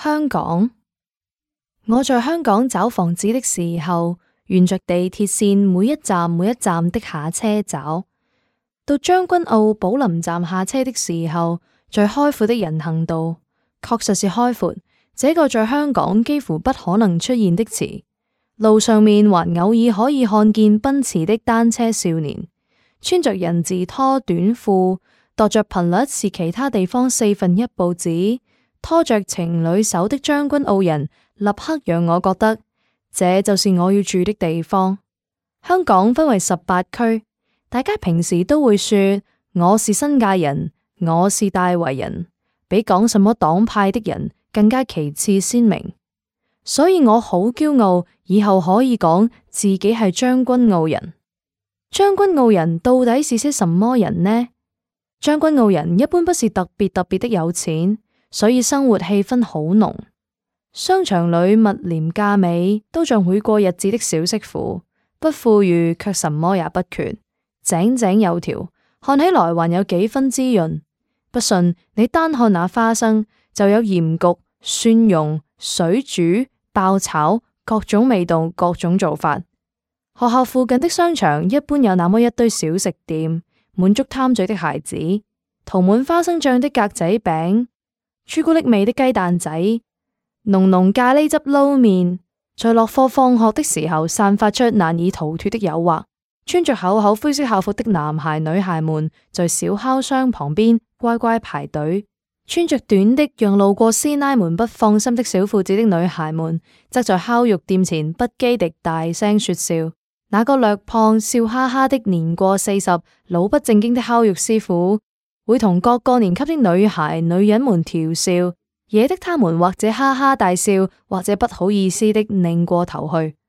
香港，我在香港找房子的時候，沿着地鐵線每一站的下車找，到將軍澳寶林站下車的時候，在開闊的人行道，確實是開闊，這個在香港幾乎不可能出現的詞。路上面還偶爾可以看見奔馳的單車少年，穿着人字拖短褲，踱着頻率是其他地方1/4步子，拖着情侶手的將軍澳人，立刻讓我覺得這就是我要住的地方。香港分為18區，大家平時都會說我是新界人，我是大圍人，比講什麼黨派的人更加其次鮮明。所以我好驕傲，以後可以講自己係將軍澳人。將軍澳人到底是些什麼人呢？將軍澳人一般不是特別的有錢，所以生活氣氛好濃。商場裏物廉價美，都像會過日子的小媳婦，不富裕卻什麼也不缺，井井有條，看起來還有幾分滋潤。不信你單看那花生，就有鹽焗、蒜蓉、水煮、爆炒，各種味道，各種做法。學校附近的商場一般有那麼一堆小食店，滿足貪嘴的孩子，塗滿花生醬的格仔餅，朱古力味的雞蛋仔，濃濃咖喱汁撈麵，在落課放學的時候散發出難以逃脫的誘惑。穿着厚厚灰色校服的男孩女孩們在小烤箱旁邊乖乖排隊，穿着短的讓路過師奶們不放心的小褲子的女孩們則在烤肉店前不羈地大聲說笑。那個略胖笑哈哈的年過40老不正經的烤肉師傅會同各個年級的女孩女人們調笑，惹得他們或者哈哈大笑，或者不好意思的擰過頭去。